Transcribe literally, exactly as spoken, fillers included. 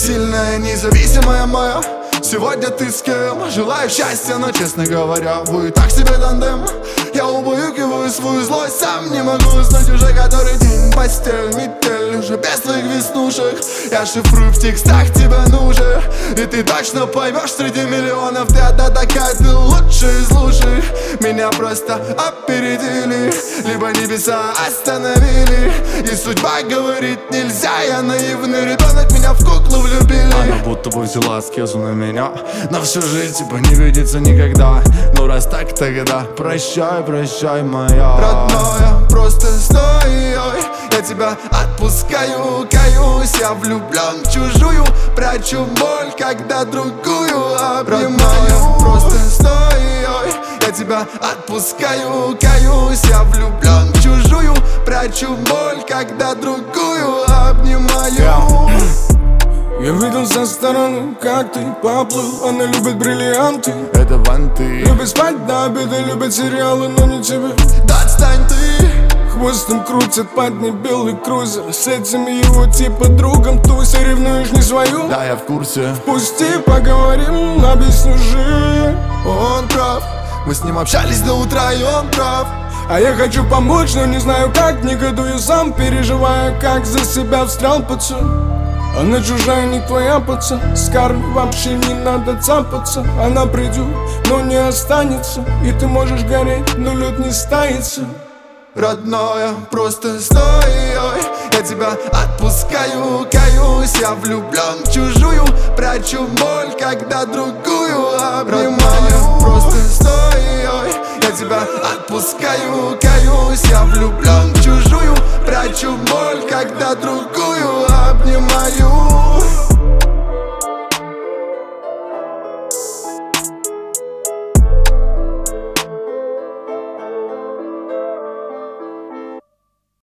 сильная, независимая моя. Сегодня ты с кем? Желаю счастья, но, честно говоря, вы так себе тандем. Я убаюкиваю свою злость, сам не могу уснуть уже который день. Постель, метель, уже без твоих веснушек. Я шифрую в текстах, тебя нужен. И ты точно поймешь, среди миллионов ты одна такая, ты лучшая из лучших. Меня просто опередили, либо небеса остановили. И судьба говорит нельзя, я наивный ребенок, меня в куклу влюбили. Она будто бы взяла скезу на меня, на всю жизнь типа не видится никогда. Ну раз так, тогда прощай, прощай, моя родная, просто стой, ой. Я тебя отпускаю, каюсь. Я влюблен в чужую, прячу боль, когда другую обнимаю. Родная, просто стой, ой. Я тебя отпускаю, каюсь. Я влюблен в чужую, прячу боль, когда другую обнимаю. Я видел со стороны, как ты поплыл. Она любит бриллианты, это банты. Любит спать до обеда, любит сериалы, но не тебя. Да отстань ты. Хвостом крутят под ней белый крузер. С этим его типа другом туся. Ревнуешь не свою? Да, я в курсе. Пусти, поговорим, объясню же. Он прав, мы с ним общались до утра, и он прав. А я хочу помочь, но не знаю как. Негодую сам, переживая, как за себя встрял пацан. Она чужая, не твоя, пацан. С кармой вообще не надо цапаться. Она придет, но не останется. И ты можешь гореть, но лед не стается. Родная, просто стой, ой. Я тебя отпускаю, каюсь. Я влюблен в чужую, прячу боль, когда другую обнимаю. Родная, просто стой, ой. Я тебя отпускаю, каюсь. Я влюблен в чужую, прячу боль, когда другую